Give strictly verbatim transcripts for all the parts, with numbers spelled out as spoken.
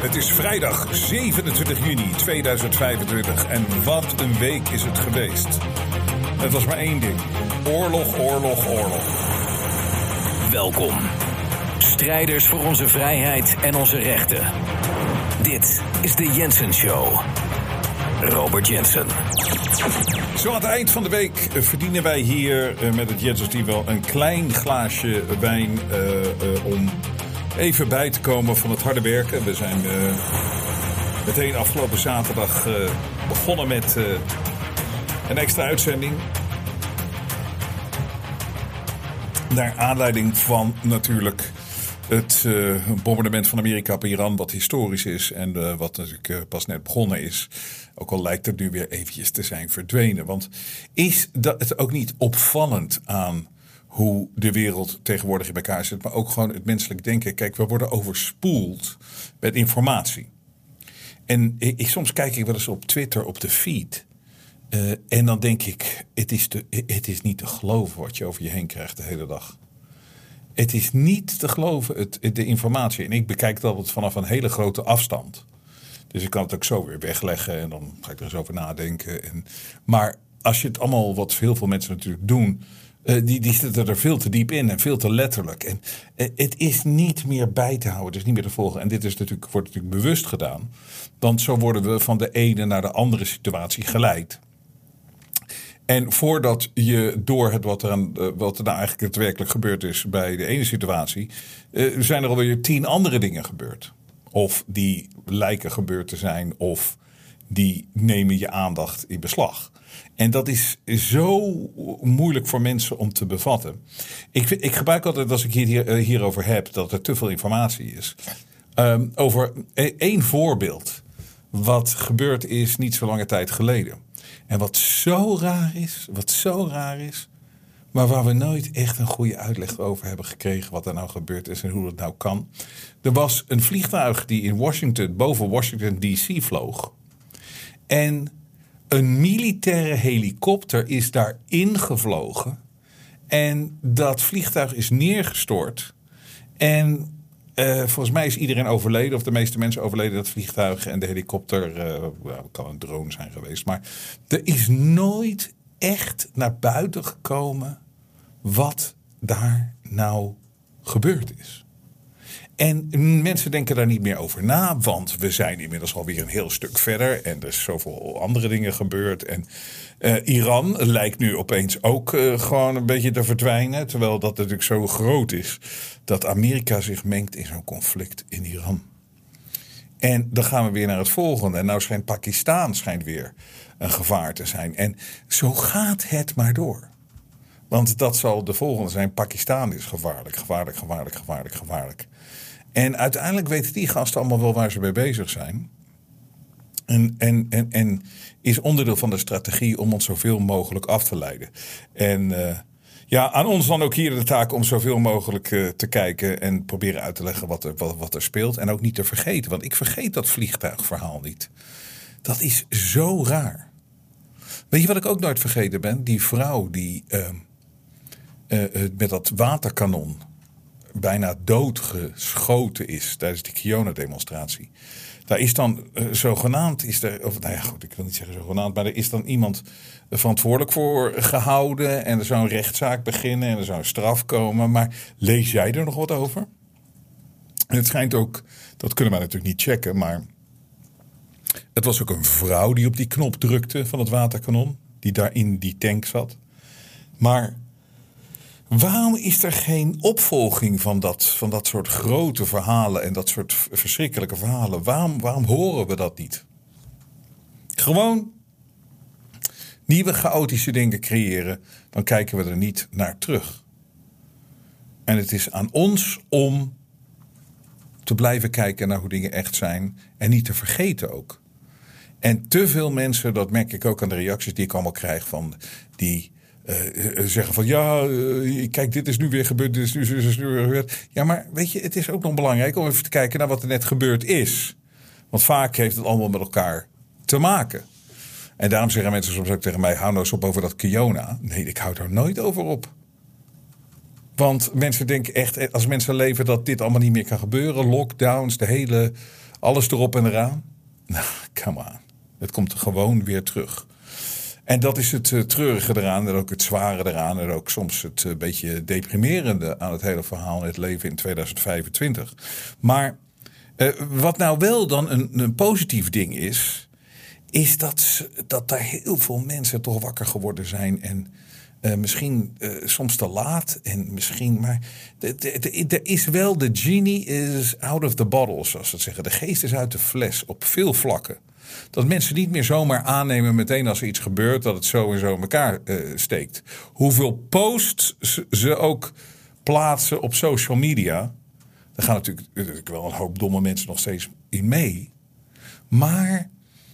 Het is vrijdag zevenentwintig juni tweeduizend vijfentwintig en wat een week is het geweest. Het was maar één ding. Oorlog, oorlog, oorlog. Welkom. Strijders voor onze vrijheid en onze rechten. Dit is de Jensen Show. Robert Jensen. Zo aan het eind van de week verdienen wij hier met het Jensen team wel een klein glaasje wijn uh, uh, om even bij te komen van het harde werken. We zijn uh, meteen afgelopen zaterdag uh, begonnen met uh, een extra uitzending. Naar aanleiding van natuurlijk het uh, bombardement van Amerika op Iran, wat historisch is en uh, wat natuurlijk uh, pas net begonnen is. Ook al lijkt het nu weer eventjes te zijn verdwenen. Want is dat het ook niet opvallend aan hoe de wereld tegenwoordig in elkaar zit, maar ook gewoon het menselijk denken. Kijk, we worden overspoeld met informatie. En ik, soms kijk ik wel eens op Twitter, op de feed. Uh, en dan denk ik, het is, te, het is niet te geloven wat je over je heen krijgt de hele dag. Het is niet te geloven, het, de informatie. En ik bekijk dat altijd vanaf een hele grote afstand. Dus ik kan het ook zo weer wegleggen en dan ga ik er eens over nadenken. En, maar als je het allemaal, wat heel veel mensen natuurlijk doen, Uh, die, die zitten er veel te diep in en veel te letterlijk. En uh, het is niet meer bij te houden, het is niet meer te volgen. En dit is natuurlijk, wordt natuurlijk bewust gedaan. Want zo worden we van de ene naar de andere situatie geleid. En voordat je door het wat er, aan, uh, wat er nou eigenlijk het werkelijk gebeurd is bij de ene situatie, uh, zijn er alweer tien andere dingen gebeurd. Of die lijken gebeurd te zijn, of die nemen je aandacht in beslag. En dat is zo moeilijk voor mensen om te bevatten. Ik, ik gebruik altijd, als ik het hier, hierover heb, dat er te veel informatie is. Um, over één voorbeeld. Wat gebeurd is niet zo lange tijd geleden. En wat zo raar is, wat zo raar is, maar waar we nooit echt een goede uitleg over hebben gekregen wat er nou gebeurd is en hoe dat nou kan. Er was een vliegtuig die in Washington, boven Washington D C vloog. En een militaire helikopter is daar ingevlogen. En dat vliegtuig is neergestort. En uh, volgens mij is iedereen overleden, of de meeste mensen overleden, dat vliegtuig en de helikopter. Uh, well, kan een drone zijn geweest. Maar er is nooit echt naar buiten gekomen wat daar nou gebeurd is. En mensen denken daar niet meer over na, want we zijn inmiddels alweer een heel stuk verder. En er is zoveel andere dingen gebeurd. En uh, Iran lijkt nu opeens ook uh, gewoon een beetje te verdwijnen. Terwijl dat natuurlijk zo groot is dat Amerika zich mengt in zo'n conflict in Iran. En dan gaan we weer naar het volgende. En nou schijnt Pakistan schijnt weer een gevaar te zijn. En zo gaat het maar door. Want dat zal de volgende zijn. Pakistan is gevaarlijk, gevaarlijk, gevaarlijk, gevaarlijk, gevaarlijk. En uiteindelijk weten die gasten allemaal wel waar ze mee bezig zijn. En, en, en, en is onderdeel van de strategie om ons zoveel mogelijk af te leiden. En uh, ja, aan ons dan ook hier de taak om zoveel mogelijk uh, te kijken en proberen uit te leggen wat er, wat, wat er speelt. En ook niet te vergeten, want ik vergeet dat vliegtuigverhaal niet. Dat is zo raar. Weet je wat ik ook nooit vergeten ben? Die vrouw die uh, uh, uh, met dat waterkanon bijna doodgeschoten is tijdens de Kiona-demonstratie. Daar is dan uh, zogenaamd, is er, of nou ja, goed, ik wil niet zeggen zogenaamd, maar er is dan iemand verantwoordelijk voor gehouden en er zou een rechtszaak beginnen en er zou een straf komen. Maar lees jij er nog wat over? En het schijnt ook, dat kunnen wij natuurlijk niet checken, maar het was ook een vrouw die op die knop drukte van het waterkanon, die daar in die tank zat. Maar waarom is er geen opvolging van dat, van dat soort grote verhalen en dat soort verschrikkelijke verhalen? Waarom, waarom horen we dat niet? Gewoon nieuwe chaotische dingen creëren, dan kijken we er niet naar terug. En het is aan ons om te blijven kijken naar hoe dingen echt zijn en niet te vergeten ook. En te veel mensen, dat merk ik ook aan de reacties die ik allemaal krijg van die Uh, zeggen van ja, uh, kijk, dit is nu weer gebeurd, dit is nu, dit is nu weer gebeurd. Ja, maar weet je, het is ook nog belangrijk om even te kijken naar wat er net gebeurd is. Want vaak heeft het allemaal met elkaar te maken. En daarom zeggen mensen soms ook tegen mij, hou nou eens op over dat Kiona. Nee, ik hou daar nooit over op. Want mensen denken echt, als mensen leven dat dit allemaal niet meer kan gebeuren. Lockdowns, de hele Alles erop en eraan. Nou, come on. Het komt gewoon weer terug. En dat is het uh, treurige eraan en ook het zware eraan. En ook soms het uh, beetje deprimerende aan het hele verhaal. Het leven in tweeduizend vijfentwintig. Maar uh, wat nou wel dan een, een positief ding is... is dat, dat daar heel veel mensen toch wakker geworden zijn. En uh, misschien uh, soms te laat. En misschien, maar er is wel, de genie is out of the bottle, zoals ze het zeggen. De geest is uit de fles op veel vlakken. Dat mensen niet meer zomaar aannemen meteen als er iets gebeurt... dat het zo en zo in elkaar uh, steekt. Hoeveel posts ze ook plaatsen op social media... daar gaan natuurlijk, natuurlijk wel een hoop domme mensen nog steeds in mee. Maar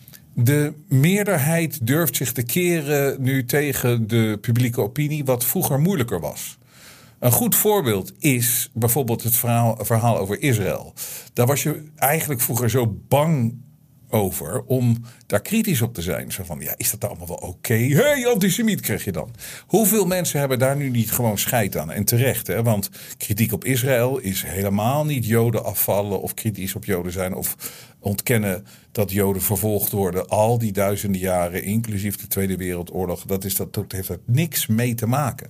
de meerderheid durft zich te keren nu tegen de publieke opinie... wat vroeger moeilijker was. Een goed voorbeeld is bijvoorbeeld het verhaal, verhaal over Israël. Daar was je eigenlijk vroeger zo bang over om daar kritisch op te zijn. Zo van, ja, is dat nou allemaal wel oké? Okay? Hé, hey, antisemiet krijg je dan. Hoeveel mensen hebben daar nu niet gewoon scheid aan? En terecht, hè? Want kritiek op Israël is helemaal niet Joden afvallen... of kritisch op Joden zijn of ontkennen dat Joden vervolgd worden... al die duizenden jaren, inclusief de Tweede Wereldoorlog... dat, is dat, dat heeft er niks mee te maken.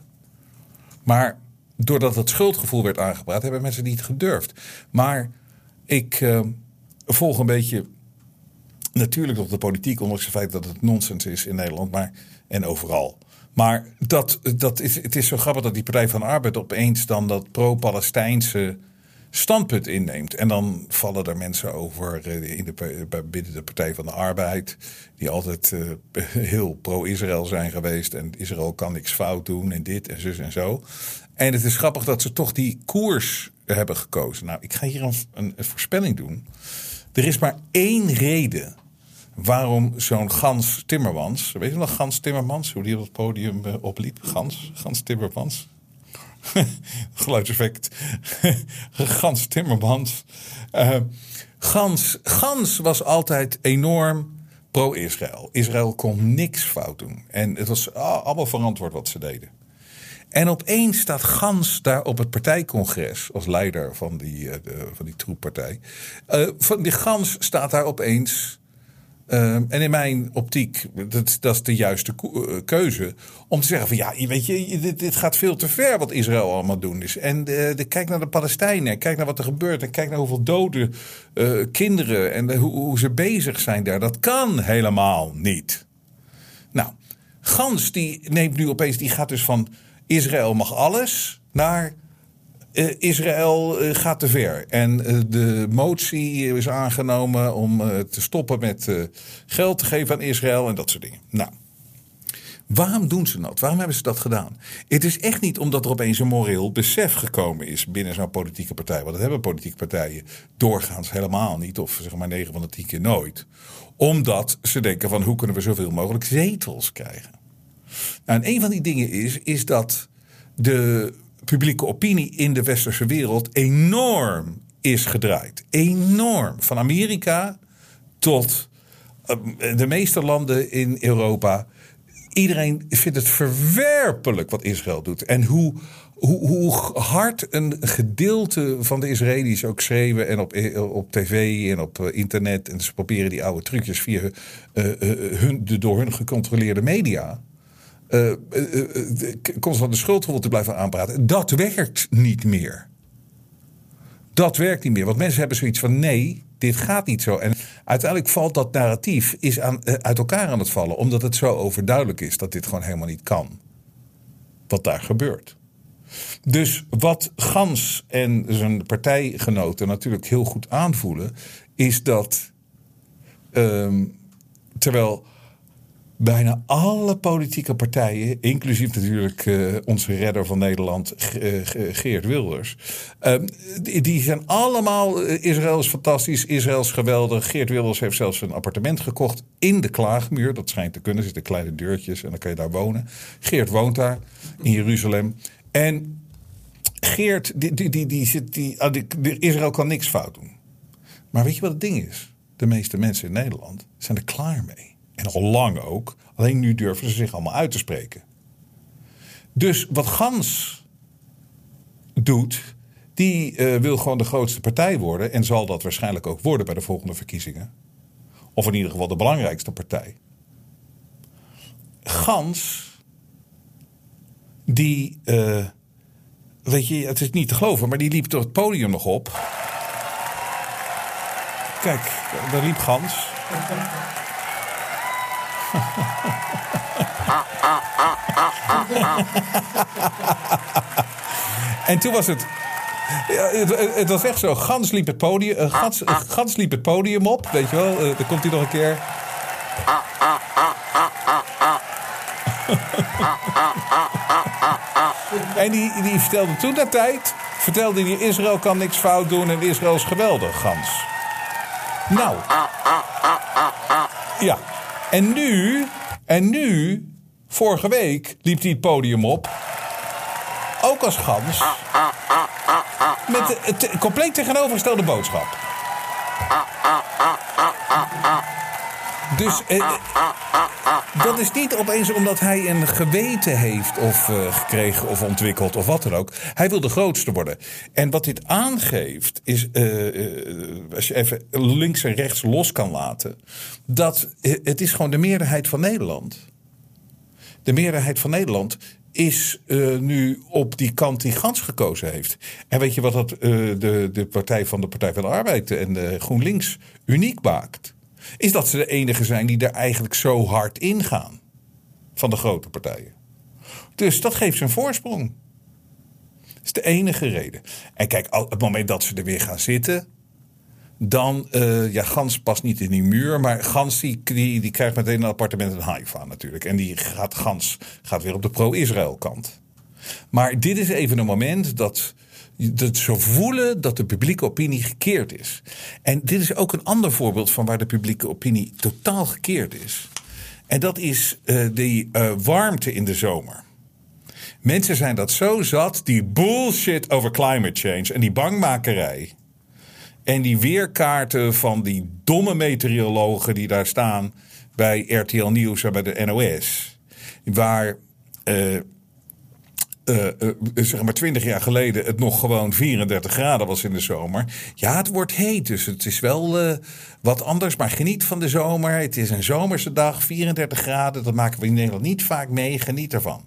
Maar doordat het schuldgevoel werd aangepraat... hebben mensen niet gedurfd. Maar ik uh, volg een beetje... natuurlijk nog de politiek, ondanks het feit dat het nonsens is in Nederland maar, en overal. Maar dat, dat is, het is zo grappig dat die Partij van de Arbeid opeens dan dat pro-Palestijnse standpunt inneemt. En dan vallen er mensen over in de, binnen de Partij van de Arbeid... die altijd uh, heel pro-Israël zijn geweest... en Israël kan niks fout doen en dit en zus en zo. En het is grappig dat ze toch die koers hebben gekozen. Nou, ik ga hier een, een, een voorspelling doen. Er is maar één reden... waarom zo'n Gans Timmermans... weet je nog Gans Timmermans? Hoe die op het podium uh, opliep? Gans, Gans Timmermans. Geluidseffect. Gans Timmermans. Uh, Gans, Gans was altijd enorm pro-Israël. Israël kon niks fout doen. En het was allemaal verantwoord wat ze deden. En opeens staat Gans daar op het partijcongres... als leider van die, uh, de, van die troeppartij. Uh, van die Gans staat daar opeens... Uh, en in mijn optiek, dat, dat is de juiste keuze... om te zeggen van ja, weet je, dit, dit gaat veel te ver wat Israël allemaal doen is. En uh, de, kijk naar de Palestijnen, kijk naar wat er gebeurt... en kijk naar hoeveel dode uh, kinderen en de, hoe, hoe ze bezig zijn daar. Dat kan helemaal niet. Nou, Gans die neemt nu opeens, die gaat dus van... Israël mag alles naar... Uh, Israël uh, gaat te ver. En uh, de motie is aangenomen om uh, te stoppen met uh, geld te geven aan Israël en dat soort dingen. Nou, waarom doen ze dat? Waarom hebben ze dat gedaan? Het is echt niet omdat er opeens een moreel besef gekomen is binnen zo'n politieke partij. Want dat hebben politieke partijen doorgaans helemaal niet. Of zeg maar negen van de tien keer nooit. Omdat ze denken van hoe kunnen we zoveel mogelijk zetels krijgen. Nou, en een van die dingen is, is dat de publieke opinie in de westerse wereld enorm is gedraaid. Enorm. Van Amerika tot uh, de meeste landen in Europa. Iedereen vindt het verwerpelijk wat Israël doet. En hoe, hoe, hoe hard een gedeelte van de Israëli's ook schreeuwen... en op, op tv en op internet. En ze proberen die oude trucjes via uh, uh, hun, de door hun gecontroleerde media... Uh, uh, uh, constant de schuldgevoel te blijven aanpraten. Dat werkt niet meer. Dat werkt niet meer. Want mensen hebben zoiets van nee, dit gaat niet zo. En uiteindelijk valt dat narratief is aan, uh, uit elkaar aan het vallen. Omdat het zo overduidelijk is dat dit gewoon helemaal niet kan. Wat daar gebeurt. Dus wat Gans en zijn partijgenoten natuurlijk heel goed aanvoelen... is dat um, terwijl... bijna alle politieke partijen, inclusief natuurlijk uh, onze redder van Nederland, uh, Geert Wilders. Uh, die, die zijn allemaal, uh, Israël is fantastisch, Israël is geweldig. Geert Wilders heeft zelfs een appartement gekocht in de Klaagmuur. Dat schijnt te kunnen, er zitten kleine deurtjes en dan kan je daar wonen. Geert woont daar in Jeruzalem. En Geert, die, die, die, die, die, die, die, die, Israël kan niks fout doen. Maar weet je wat het ding is? De meeste mensen in Nederland zijn er klaar mee. En al lang ook. Alleen nu durven ze zich allemaal uit te spreken. Dus wat Gans doet... Die uh, wil gewoon de grootste partij worden. En zal dat waarschijnlijk ook worden bij de volgende verkiezingen. Of in ieder geval de belangrijkste partij. Gans, die, uh, weet je, het is niet te geloven, maar die liep door het podium nog op. Kijk, daar liep Gans. En toen was het... Ja, het, het was echt zo. Gans liep het podium, uh, Gans, uh, Gans liep het podium op, weet je wel. Uh, dan komt hij nog een keer. En die, die vertelde toen dat tijd, vertelde hij, Israël kan niks fout doen en Israël is geweldig, Gans. Nou. Ja. En nu, en nu, vorige week liep hij het podium op, ook als Gans, met de, het compleet tegenovergestelde boodschap. Dus eh, dat is niet opeens omdat hij een geweten heeft of uh, gekregen of ontwikkeld of wat dan ook. Hij wil de grootste worden. En wat dit aangeeft is, uh, uh, als je even links en rechts los kan laten, dat uh, het is gewoon de meerderheid van Nederland. De meerderheid van Nederland is uh, nu op die kant die Gans gekozen heeft. En weet je wat dat uh, de, de partij van de Partij van de Arbeid en de GroenLinks uniek maakt? Is dat ze de enige zijn die er eigenlijk zo hard in gaan. Van de grote partijen. Dus dat geeft ze een voorsprong. Dat is de enige reden. En kijk, op het moment dat ze er weer gaan zitten, dan, uh, ja, Gans past niet in die muur, maar Gans die, die, die krijgt meteen een appartement in Haifa natuurlijk. En die gaat, Gans gaat weer op de pro-Israël kant. Maar dit is even een moment dat, dat ze voelen dat de publieke opinie gekeerd is. En dit is ook een ander voorbeeld van waar de publieke opinie totaal gekeerd is. En dat is uh, die uh, warmte in de zomer. Mensen zijn dat zo zat, die bullshit over climate change en die bangmakerij. En die weerkaarten van die domme meteorologen die daar staan bij R T L Nieuws en bij de N O S. Waar, uh, uh, uh, zeg maar twintig jaar geleden het nog gewoon vierendertig graden was in de zomer. Ja, het wordt heet, dus het is wel uh, wat anders. Maar geniet van de zomer. Het is een zomerse dag, vierendertig graden. Dat maken we in Nederland niet vaak mee. Geniet ervan.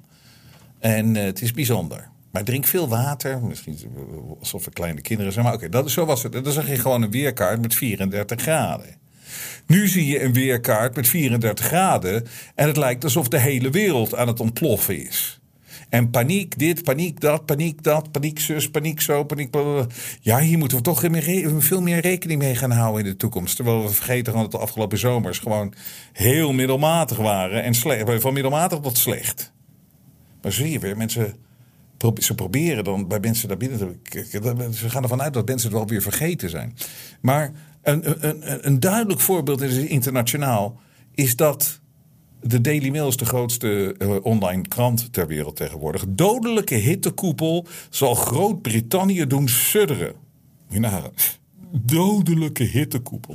En uh, het is bijzonder. Maar drink veel water. Misschien alsof we kleine kinderen zijn. Maar oké, okay, zo was het. Dan zag je gewoon een weerkaart met vierendertig graden. Nu zie je een weerkaart met vierendertig graden. En het lijkt alsof de hele wereld aan het ontploffen is. En paniek dit, paniek dat, paniek dat, paniek zus, paniek zo, paniek... Blablabla. Ja, hier moeten we toch veel meer rekening mee gaan houden in de toekomst. Terwijl we vergeten dat de afgelopen zomers gewoon heel middelmatig waren. En slecht, van middelmatig tot slecht. Maar zie je weer, mensen... Ze proberen dan bij mensen daar binnen te... Ze gaan ervan uit dat mensen het wel weer vergeten zijn. Maar een, een, een duidelijk voorbeeld is internationaal is dat de Daily Mail is de grootste uh, online krant ter wereld tegenwoordig. Dodelijke hittekoepel zal Groot-Brittannië doen sudderen. Nou, dodelijke hittekoepel.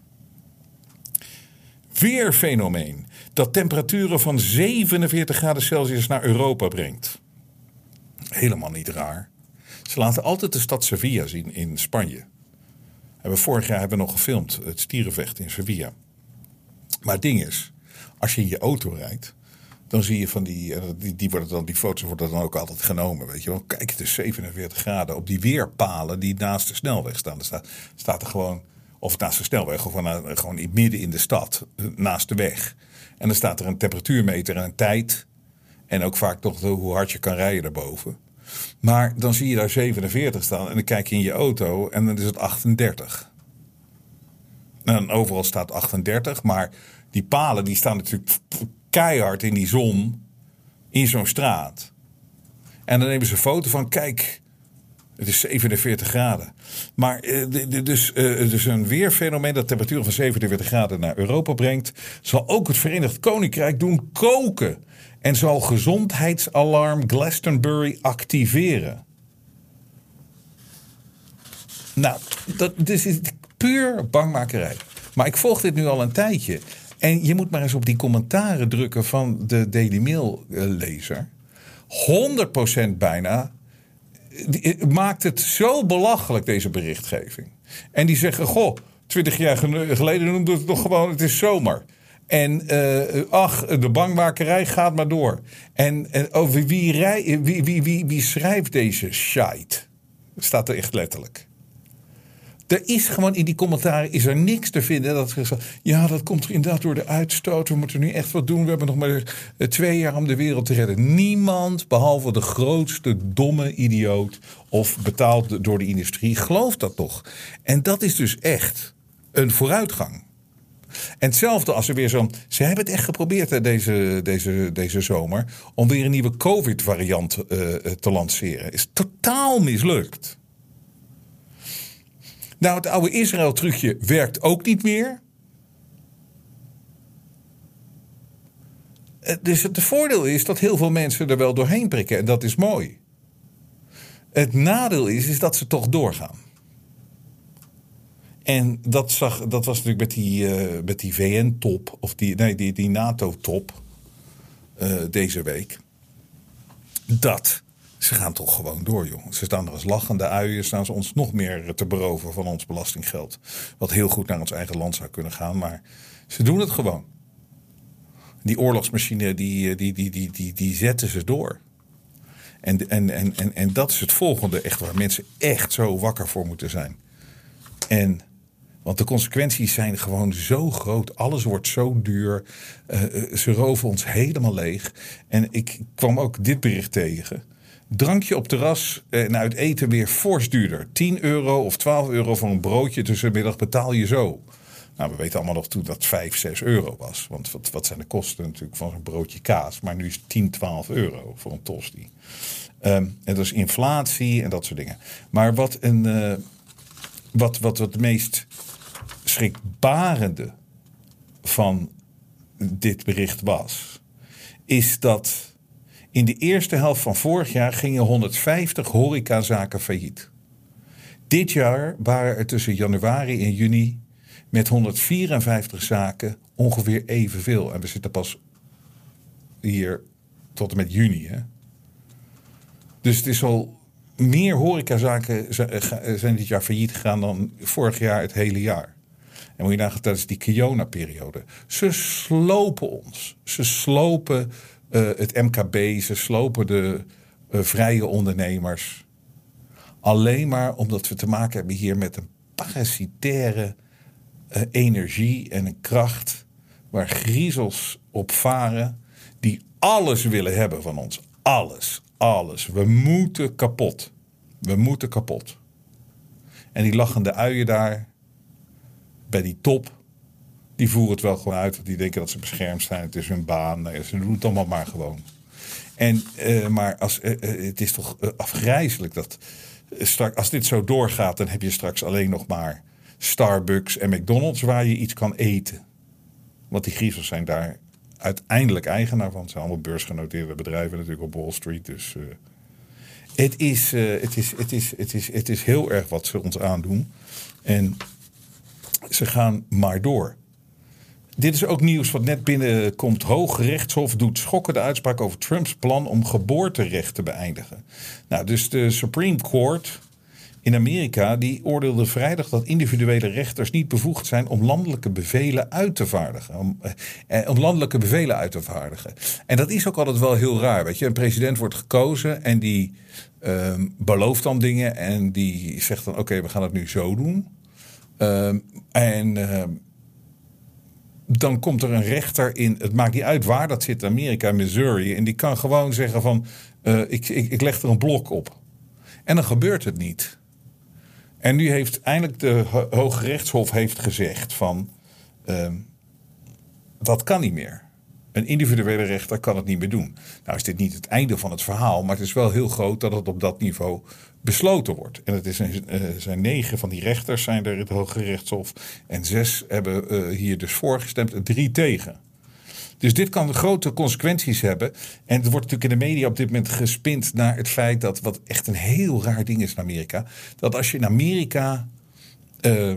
Weerfenomeen dat temperaturen van zevenenveertig graden Celsius naar Europa brengt. Helemaal niet raar. Ze laten altijd de stad Sevilla zien in Spanje. Hebben vorig jaar hebben we nog gefilmd, het stierenvecht in Sevilla. Maar het ding is, als je in je auto rijdt, dan zie je van die, die, die, worden dan, die foto's worden dan ook altijd genomen. Weet je wel. Kijk, het is zevenenveertig graden op die weerpalen die naast de snelweg staan. Er staat, staat er gewoon, of naast de snelweg, of gewoon, gewoon midden in de stad, naast de weg. En dan staat er een temperatuurmeter en een tijd. En ook vaak toch hoe hard je kan rijden daarboven. Maar dan zie je daar zevenenveertig staan en dan kijk je in je auto en dan is het achtendertig. En overal staat achtendertig, maar die palen die staan natuurlijk keihard in die zon in zo'n straat. En dan nemen ze een foto van, kijk, het is zevenenveertig graden. Maar uh, dus, uh, dus een weerfenomeen dat temperaturen van zevenenveertig graden naar Europa brengt, zal ook het Verenigd Koninkrijk doen koken. En zal gezondheidsalarm Glastonbury activeren. Nou, dat, dat is puur bangmakerij. Maar ik volg dit nu al een tijdje. En je moet maar eens op die commentaren drukken van de Daily Mail lezer. honderd procent bijna die, maakt het zo belachelijk, deze berichtgeving. En die zeggen, goh, twintig jaar geleden noemden we het nog gewoon, het is zomer. En uh, ach, de bangmakerij gaat maar door. En, en over wie, rij, wie, wie, wie, wie schrijft deze shite? Staat er echt letterlijk. Er is gewoon in die commentaren is er niks te vinden. Dat ja, dat komt inderdaad door de uitstoot. We moeten nu echt wat doen. We hebben nog maar twee jaar om de wereld te redden. Niemand, behalve de grootste domme idioot of betaald door de industrie, gelooft dat toch. En dat is dus echt een vooruitgang. En hetzelfde als er weer zo'n... Ze hebben het echt geprobeerd hè, deze, deze, deze zomer om weer een nieuwe COVID-variant uh, te lanceren. Is totaal mislukt. Nou, het oude Israël-trucje werkt ook niet meer. Dus het voordeel is dat heel veel mensen er wel doorheen prikken. En dat is mooi. Het nadeel is, is dat ze toch doorgaan. En dat, zag, dat was natuurlijk met die, uh, met die V N-top, of die, nee, die, die NATO-top uh, deze week. Dat, ze gaan toch gewoon door, jongen. Ze staan er als lachende uien, staan ze ons nog meer te beroven van ons belastinggeld. Wat heel goed naar ons eigen land zou kunnen gaan, maar ze doen het gewoon. Die oorlogsmachine, die, die, die, die, die, die zetten ze door. En, en, en, en, en dat is het volgende, echt waar mensen echt zo wakker voor moeten zijn. En, want de consequenties zijn gewoon zo groot. Alles wordt zo duur. Uh, ze roven ons helemaal leeg. En ik kwam ook dit bericht tegen. Drankje op terras en uit eten weer fors duurder. tien euro of twaalf euro voor een broodje tussenmiddag betaal je zo. Nou, we weten allemaal nog toen dat vijf, zes euro was. Want wat, wat zijn de kosten natuurlijk van zo'n broodje kaas. Maar nu is het tien, twaalf euro voor een tosti. Um, en dat is inflatie en dat soort dingen. Maar wat een... Uh, Wat, wat het meest schrikbarende van dit bericht was, is dat in de eerste helft van vorig jaar gingen honderdvijftig horecazaken failliet. Dit jaar waren er tussen januari en juni met honderdvierenvijftig zaken ongeveer evenveel. En we zitten pas hier tot en met juni. Hè? Dus het is al... Meer horecazaken zijn dit jaar failliet gegaan dan vorig jaar het hele jaar. En moet je nagaan, dat is die Kiona-periode. Ze slopen ons. Ze slopen uh, het M K B. Ze slopen de uh, vrije ondernemers. Alleen maar omdat we te maken hebben hier met een parasitaire uh, energie en een kracht waar griezels op varen die alles willen hebben van ons. Alles. Alles. We moeten kapot. We moeten kapot. En die lachende uien daar, bij die top, die voeren het wel gewoon uit. Want die denken dat ze beschermd zijn. Het is hun baan. Nee, ze doen het allemaal maar gewoon. En, uh, maar als, uh, uh, het is toch uh, afgrijzelijk dat uh, straks, als dit zo doorgaat, dan heb je straks alleen nog maar Starbucks en McDonald's waar je iets kan eten. Want die griezels zijn daar uiteindelijk eigenaar van. Het zijn allemaal beursgenoteerde bedrijven natuurlijk op Wall Street. Dus uh, het, is, uh, het, is, het, is, het, is, het is heel erg wat ze ons aandoen. En ze gaan maar door. Dit is ook nieuws wat net binnenkomt. Hooggerechtshof doet schokkende uitspraak over Trumps plan om geboorterecht te beëindigen. Nou, dus de Supreme Court in Amerika die oordeelde vrijdag dat individuele rechters niet bevoegd zijn om landelijke bevelen uit te vaardigen. Om, eh, om landelijke bevelen uit te vaardigen. En dat is ook altijd wel heel raar. Weet je, een president wordt gekozen en die uh, belooft dan dingen en die zegt dan: oké, okay, we gaan het nu zo doen. Uh, en uh, dan komt er een rechter in. Het maakt niet uit waar dat zit, Amerika, Missouri, en die kan gewoon zeggen van: uh, ik, ik, ik leg er een blok op. En dan gebeurt het niet. En nu heeft eindelijk de Ho- Hooggerechtshof heeft gezegd van uh, dat kan niet meer. Een individuele rechter kan het niet meer doen. Nou is dit niet het einde van het verhaal, maar het is wel heel groot dat het op dat niveau besloten wordt. En het is een, uh, zijn negen van die rechters zijn er in het Hooggerechtshof en zes hebben uh, hier dus voor gestemd en drie tegen. Dus dit kan grote consequenties hebben. En er wordt natuurlijk in de media op dit moment gespind naar het feit dat, wat echt een heel raar ding is in Amerika, dat als je in Amerika uh,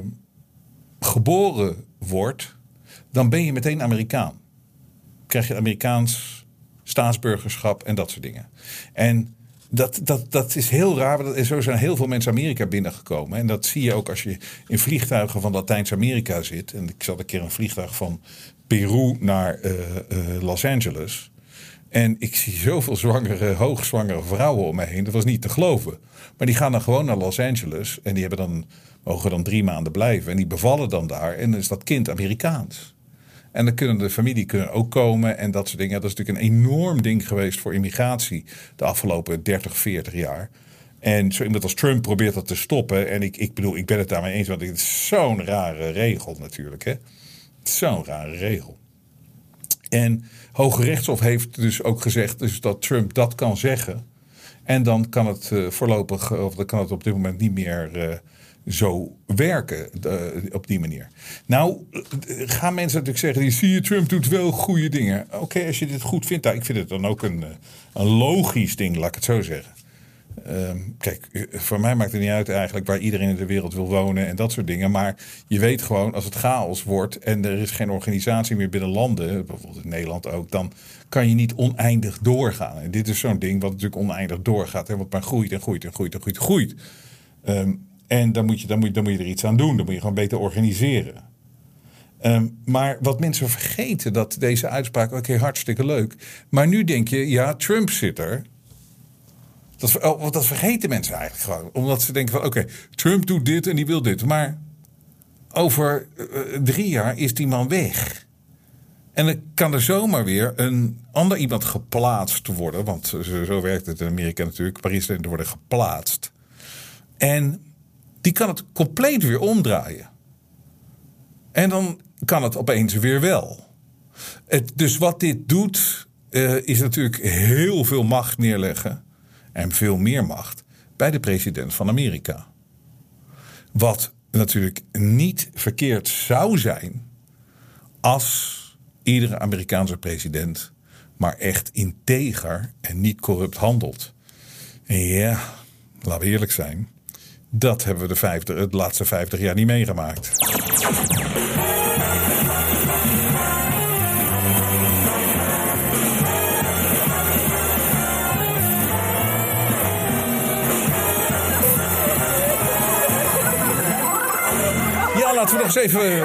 geboren wordt, dan ben je meteen Amerikaan. Krijg je Amerikaans staatsburgerschap en dat soort dingen. En dat, dat, dat is heel raar. En zo zijn heel veel mensen Amerika binnengekomen. En dat zie je ook als je in vliegtuigen van Latijns-Amerika zit. En ik zat een keer in een vliegtuig van Peru naar uh, uh, Los Angeles. En ik zie zoveel zwangere, hoogzwangere vrouwen om me heen. Dat was niet te geloven. Maar die gaan dan gewoon naar Los Angeles. En die hebben dan, mogen dan drie maanden blijven. En die bevallen dan daar. En dan is dat kind Amerikaans. En dan kunnen de familie kunnen ook komen en dat soort dingen. Dat is natuurlijk een enorm ding geweest voor immigratie de afgelopen dertig, veertig jaar. En zo iemand als Trump probeert dat te stoppen. En ik, ik bedoel, ik ben het daarmee eens. Want het is zo'n rare regel natuurlijk. Hè? Zo'n rare regel. En Hoge Rechtshof heeft dus ook gezegd dus dat Trump dat kan zeggen. En dan kan het uh, voorlopig, of dan kan het op dit moment niet meer uh, zo werken uh, op die manier. Nou, gaan mensen natuurlijk zeggen, die zie je, Trump doet wel goede dingen. Oké, okay, als je dit goed vindt, nou, ik vind het dan ook een, een logisch ding, laat ik het zo zeggen. Um, kijk, voor mij maakt het niet uit eigenlijk waar iedereen in de wereld wil wonen en dat soort dingen. Maar je weet gewoon, als het chaos wordt en er is geen organisatie meer binnen landen, bijvoorbeeld in Nederland ook, dan kan je niet oneindig doorgaan. En dit is zo'n ding wat natuurlijk oneindig doorgaat. Hè, wat maar groeit en groeit en groeit en groeit en groeit. Um, en dan moet, je, dan, moet je, dan moet je er iets aan doen. Dan moet je gewoon beter organiseren. Um, maar wat mensen vergeten, dat deze uitspraak, oké, okay, hartstikke leuk. Maar nu denk je, ja, Trump zit er. Dat, oh, dat vergeten mensen eigenlijk gewoon. Omdat ze denken van, oké, okay, Trump doet dit en die wil dit. Maar over uh, drie jaar is die man weg. En dan kan er zomaar weer een ander iemand geplaatst worden. Want zo, zo werkt het in Amerika natuurlijk. Presidenten worden geplaatst. En die kan het compleet weer omdraaien. En dan kan het opeens weer wel. Het, dus wat dit doet, uh, is natuurlijk heel veel macht neerleggen. En veel meer macht bij de president van Amerika. Wat natuurlijk niet verkeerd zou zijn als iedere Amerikaanse president maar echt integer en niet corrupt handelt. En ja, laten we eerlijk zijn, dat hebben we de, vijfde, de laatste vijftig jaar niet meegemaakt. Laten we nog eens even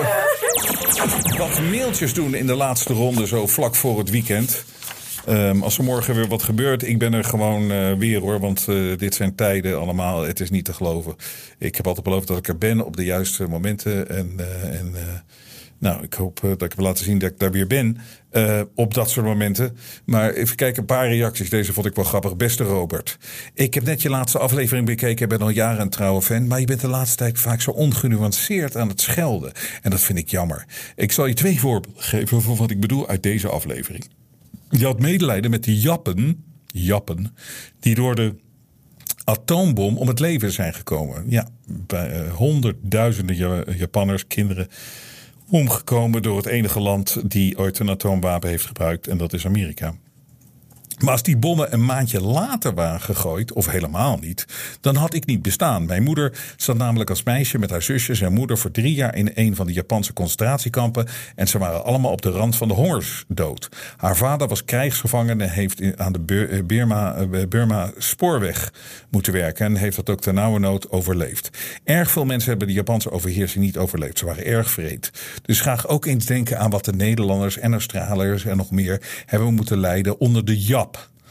wat mailtjes doen in de laatste ronde, zo vlak voor het weekend. Um, als er morgen weer wat gebeurt, ik ben er gewoon uh, weer hoor, want uh, dit zijn tijden allemaal, het is niet te geloven. Ik heb altijd beloofd dat ik er ben op de juiste momenten en, uh, en uh, nou, ik hoop uh, dat ik wil laten zien dat ik daar weer ben uh, op dat soort momenten. Maar even kijken, een paar reacties. Deze vond ik wel grappig. Beste Robert, ik heb net je laatste aflevering bekeken. Ik ben al jaren een trouwe fan, maar je bent de laatste tijd vaak zo ongenuanceerd aan het schelden. En dat vind ik jammer. Ik zal je twee voorbeelden geven van wat ik bedoel uit deze aflevering. Je had medelijden met die jappen, jappen die door de atoombom om het leven zijn gekomen. Ja, bij uh, honderdduizenden Japanners, kinderen, omgekomen door het enige land die ooit een atoomwapen heeft gebruikt. En dat is Amerika. Maar als die bommen een maandje later waren gegooid, of helemaal niet, dan had ik niet bestaan. Mijn moeder zat namelijk als meisje met haar zusjes en moeder voor drie jaar in een van de Japanse concentratiekampen. En ze waren allemaal op de rand van de hongersdood. Haar vader was krijgsgevangen en heeft aan de Burma, Burma spoorweg moeten werken. En heeft dat ook ternauwernood overleefd. Erg veel mensen hebben de Japanse overheersing niet overleefd. Ze waren erg wreed. Dus graag ook eens denken aan wat de Nederlanders en Australiërs en nog meer hebben moeten lijden onder de Jap.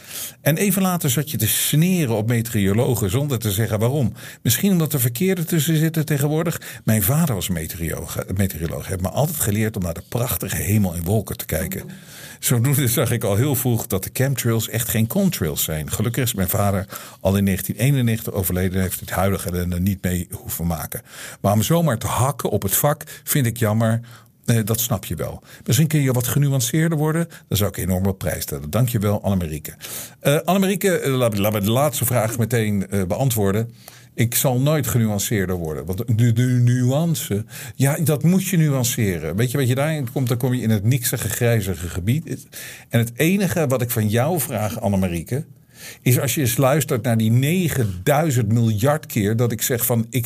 En even later zat je te sneren op meteorologen zonder te zeggen waarom. Misschien omdat er verkeerde tussen zitten tegenwoordig. Mijn vader was meteoroloog. meteoroloog. Heeft me altijd geleerd om naar de prachtige hemel en wolken te kijken. Zodoende zag ik al heel vroeg dat de chemtrails echt geen contrails zijn. Gelukkig is mijn vader al in negentien eenennegentig overleden en heeft het huidige er niet mee hoeven maken. Maar om zomaar te hakken op het vak vind ik jammer. Nee, dat snap je wel. Misschien kun je wat genuanceerder worden. Dan zou ik enorm op prijs stellen. Dank je wel, Annemarieke. Uh, Annemarieke, uh, laten we de laatste vraag meteen uh, beantwoorden. Ik zal nooit genuanceerder worden. Want de, de nuance, ja, dat moet je nuanceren. Weet je wat je daarin komt? Dan kom je in het niksige, grijzige gebied. En het enige wat ik van jou vraag, Annemarieke, is als je eens luistert naar die negenduizend miljard keer dat ik zeg van ik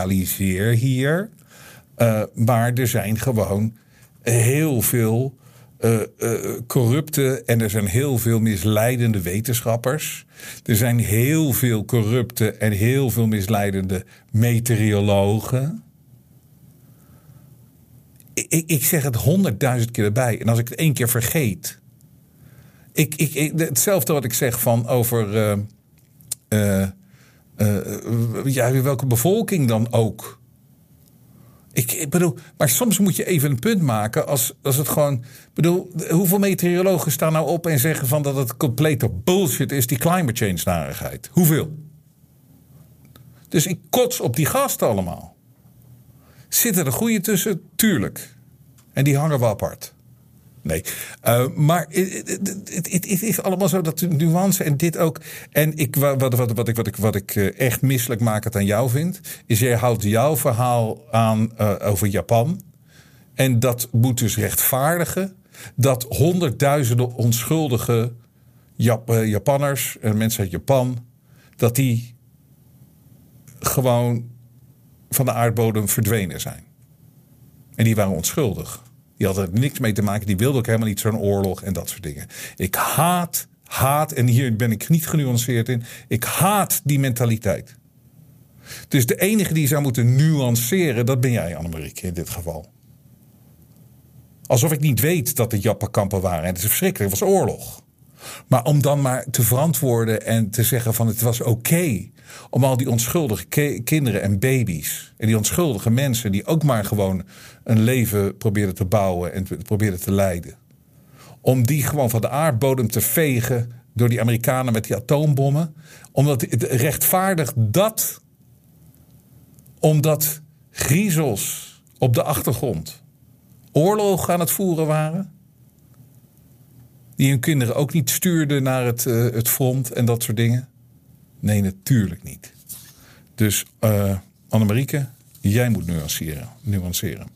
generaliseer hier. Uh, maar er zijn gewoon heel veel uh, uh, corrupte en er zijn heel veel misleidende wetenschappers. Er zijn heel veel corrupte en heel veel misleidende meteorologen. Ik, ik zeg het honderdduizend keer erbij. En als ik het één keer vergeet. Ik, ik, ik, hetzelfde wat ik zeg van over uh, uh, uh, ja, welke bevolking dan ook. Ik, ik bedoel, maar soms moet je even een punt maken als, als het gewoon. Bedoel, hoeveel meteorologen staan nou op en zeggen van dat het complete bullshit is, die climate change narigheid? Hoeveel? Dus ik kots op die gasten allemaal. Zitten er goede tussen? Tuurlijk. En die hangen we apart. Nee. Uh, maar het is allemaal zo dat de nuance en dit ook. En ik, wat, wat, wat, ik, wat, ik, wat ik echt misselijk makend aan jou vind, is jij houdt jouw verhaal aan uh, over Japan. En dat moet dus rechtvaardigen dat honderdduizenden onschuldige Jap, uh, Japanners en mensen uit Japan, dat die gewoon van de aardbodem verdwenen zijn. En die waren onschuldig. Die hadden er niks mee te maken. Die wilden ook helemaal niet zo'n oorlog en dat soort dingen. Ik haat, haat, en hier ben ik niet genuanceerd in. Ik haat die mentaliteit. Dus de enige die zou moeten nuanceren, dat ben jij, Annemarieke, in dit geval. Alsof ik niet weet dat de Jappenkampen waren. En het is verschrikkelijk, het was oorlog. Maar om dan maar te verantwoorden en te zeggen van het was oké. Okay, om al die onschuldige ke- kinderen en baby's. En die onschuldige mensen die ook maar gewoon een leven probeerden te bouwen en te, probeerden te leiden. Om die gewoon van de aardbodem te vegen door die Amerikanen met die atoombommen. Omdat het rechtvaardigt dat. Omdat griezels op de achtergrond oorlog aan het voeren waren. Die hun kinderen ook niet stuurden naar het, uh, het front en dat soort dingen. Nee, natuurlijk niet. Dus uh, Annemarieke, jij moet nuanceren. nuanceren.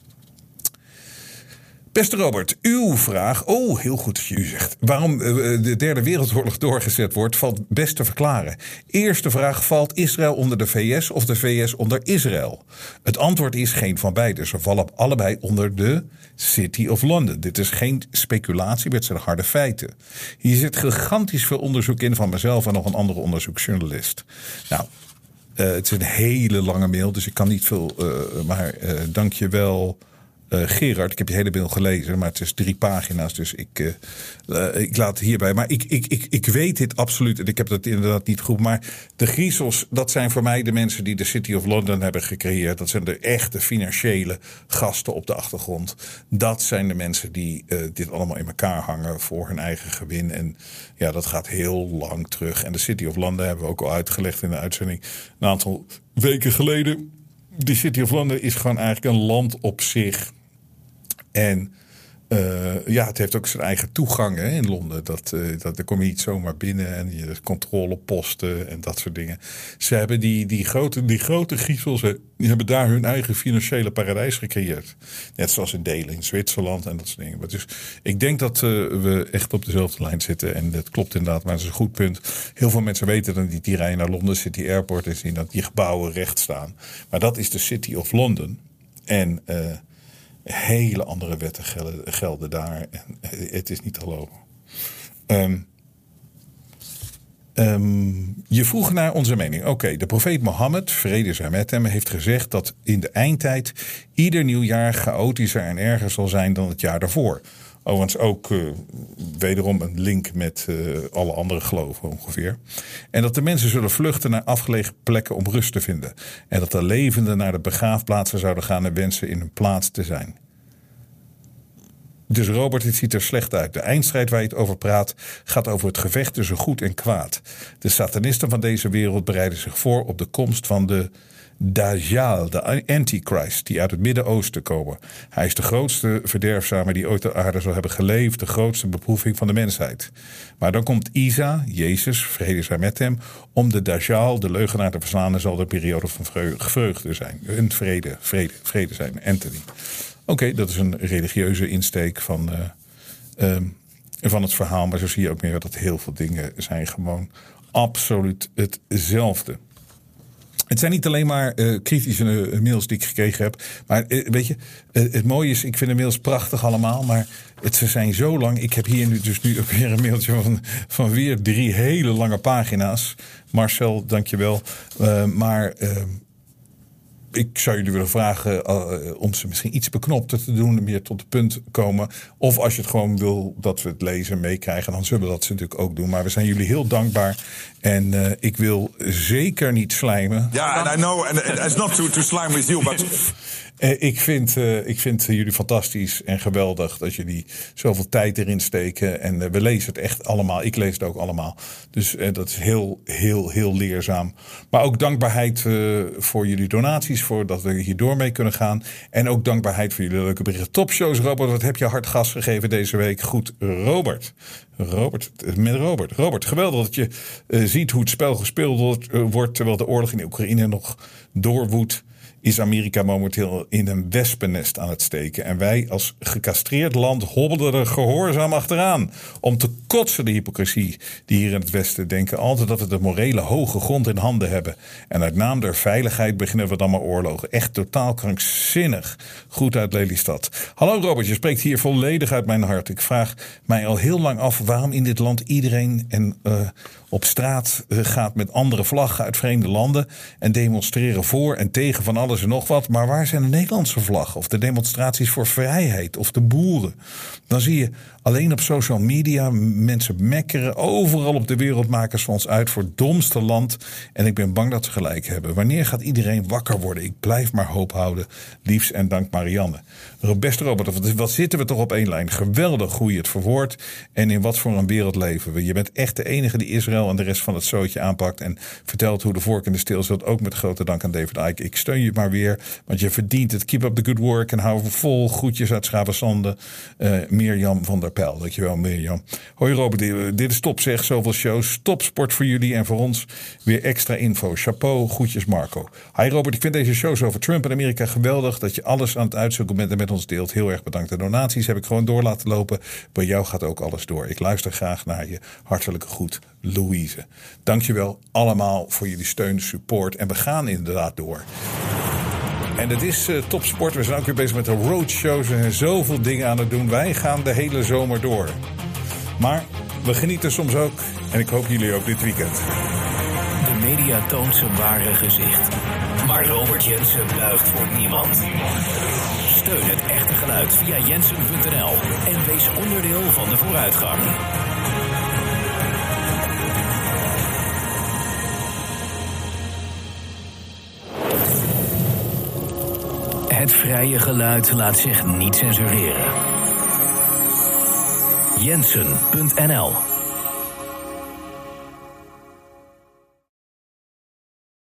Beste Robert, uw vraag. Oh, heel goed dat je u zegt. Waarom de derde wereldoorlog doorgezet wordt, valt best te verklaren. Eerste vraag: valt Israël onder de V S of de V S onder Israël? Het antwoord is geen van beide. Ze vallen allebei onder de City of London. Dit is geen speculatie, maar het zijn harde feiten. Hier zit gigantisch veel onderzoek in van mezelf en nog een andere onderzoeksjournalist. Nou, uh, het is een hele lange mail, dus ik kan niet veel. Uh, maar uh, dank je wel. Uh, Gerard, ik heb je hele mail gelezen, maar het is drie pagina's, dus ik, uh, uh, ik laat het hierbij. Maar ik, ik, ik, ik weet dit absoluut en ik heb dat inderdaad niet goed. Maar de griezels, dat zijn voor mij de mensen die de City of London hebben gecreëerd. Dat zijn de echte financiële gasten op de achtergrond. Dat zijn de mensen die uh, dit allemaal in elkaar hangen voor hun eigen gewin. En ja, dat gaat heel lang terug. En de City of London hebben we ook al uitgelegd in de uitzending een aantal weken geleden. De City of London is gewoon eigenlijk een land op zich. En uh, ja, het heeft ook zijn eigen toegang hè, in Londen. Dat, uh, dat, daar kom je niet zomaar binnen en je controleposten en dat soort dingen. Ze hebben die, die, grote, die grote griezels, die hebben daar hun eigen financiële paradijs gecreëerd. Net zoals in delen in Zwitserland en dat soort dingen. Maar dus ik denk dat uh, we echt op dezelfde lijn zitten. En dat klopt inderdaad, maar dat is een goed punt. Heel veel mensen weten dat die, die rijden naar Londen City Airport en zien dat die gebouwen recht staan. Maar dat is de City of London. En uh, hele andere wetten gelden, gelden daar. En het is niet te geloven. Um, um, je vroeg naar onze mening. Oké, okay, de profeet Mohammed, vrede zij met hem, heeft gezegd dat in de eindtijd ieder nieuw jaar chaotischer en erger zal zijn dan het jaar daarvoor. Overigens ook uh, wederom een link met uh, alle andere geloven ongeveer. En dat de mensen zullen vluchten naar afgelegen plekken om rust te vinden. En dat de levenden naar de begraafplaatsen zouden gaan en wensen in hun plaats te zijn. Dus Robert, het ziet er slecht uit. De eindstrijd waar je het over praat gaat over het gevecht tussen goed en kwaad. De satanisten van deze wereld bereiden zich voor op de komst van de Dajjal, de Antichrist, die uit het Midden-Oosten komen. Hij is de grootste verderfzamer die ooit de aarde zal hebben geleefd, de grootste beproeving van de mensheid. Maar dan komt Isa, Jezus, vrede zij met hem, om de Dajjal, de leugenaar, te verslaan en zal de periode van vreugde zijn. Een vrede, vrede, vrede zijn, Anthony. Oké, okay, dat is een religieuze insteek van, uh, um, van het verhaal. Maar zo zie je ook meer dat heel veel dingen zijn gewoon absoluut hetzelfde. Het zijn niet alleen maar uh, kritische uh, mails die ik gekregen heb. Maar uh, weet je, uh, het mooie is, ik vind de mails prachtig allemaal. Maar het, ze zijn zo lang. Ik heb hier nu dus nu ook weer een mailtje van, van weer drie hele lange pagina's. Marcel, dankjewel. Uh, maar uh, ik zou jullie willen vragen uh, om ze misschien iets beknopter te doen. Meer tot het punt komen. Of als je het gewoon wil dat we het lezen meekrijgen. Dan zullen we dat natuurlijk ook doen. Maar we zijn jullie heel dankbaar. En uh, ik wil zeker niet slijmen. Ja, yeah, and I know, and it's not to, to slime with you, but... Uh, ik, vind, uh, ik vind jullie fantastisch en geweldig dat jullie zoveel tijd erin steken. En uh, we lezen het echt allemaal. Ik lees het ook allemaal. Dus uh, dat is heel, heel, heel leerzaam. Maar ook dankbaarheid uh, voor jullie donaties. Voor dat we hier door mee kunnen gaan. En ook dankbaarheid voor jullie leuke berichten. Topshows, Robert. Wat heb je hard gas gegeven deze week? Goed, Robert. Robert, met Robert. Robert, geweldig dat je uh, ziet hoe het spel gespeeld wordt, uh, wordt terwijl de oorlog in Oekraïne nog doorwoedt. Is Amerika momenteel in een wespennest aan het steken. En wij als gecastreerd land hobbelen er gehoorzaam achteraan. Om te kotsen de hypocrisie die hier in het Westen denken altijd dat we de morele hoge grond in handen hebben. En uit naam der veiligheid beginnen we dan maar oorlogen. Echt totaal krankzinnig. Goed uit Lelystad. Hallo Robert, je spreekt hier volledig uit mijn hart. Ik vraag mij al heel lang af waarom in dit land iedereen en uh, op straat uh, gaat met andere vlaggen uit vreemde landen. En demonstreren voor en tegen van alles en nog wat. Maar waar zijn de Nederlandse vlaggen? Of de demonstraties voor vrijheid? Of de boeren? Dan zie je alleen op social media mensen mekkeren. Overal op de wereld maken ze ons uit voor het domste land. En ik ben bang dat ze gelijk hebben. Wanneer gaat iedereen wakker worden? Ik blijf maar hoop houden. Liefs en dank Marianne. Beste Robert, wat zitten we toch op één lijn. Geweldig hoe je het verwoordt. En in wat voor een wereld leven we. Je bent echt de enige die Israël en de rest van het zootje aanpakt. En vertelt hoe de vork in de steel zit. Ook met grote dank aan David Icke. Ik steun je maar weer. Want je verdient het. Keep up the good work. En hou vol. Groetjes uit Schavenzande. Uh, Mirjam van der Pijl. Dankjewel Mirjam. Hoi Robert, dit is top zeg. Zoveel shows. Topsport voor jullie en voor ons. Weer extra info. Chapeau. Groetjes Marco. Hi Robert, ik vind deze shows over Trump en Amerika geweldig. Dat je alles aan het uitzoeken bent en met ons deelt. Heel erg bedankt. De donaties heb ik gewoon door laten lopen. Bij jou gaat ook alles door. Ik luister graag naar je. Hartelijke groet Louise. Dankjewel allemaal voor jullie steun, support. En we gaan inderdaad door. En het is uh, topsport. We zijn ook weer bezig met de roadshows. Er zijn zoveel dingen aan het doen. Wij gaan de hele zomer door. Maar we genieten soms ook. En ik hoop jullie ook dit weekend. De media toont zijn ware gezicht. Maar Robert Jensen buigt voor niemand. Steun het echte geluid via jensen punt n l. En wees onderdeel van de vooruitgang. Het vrije geluid laat zich niet censureren. jensen punt n l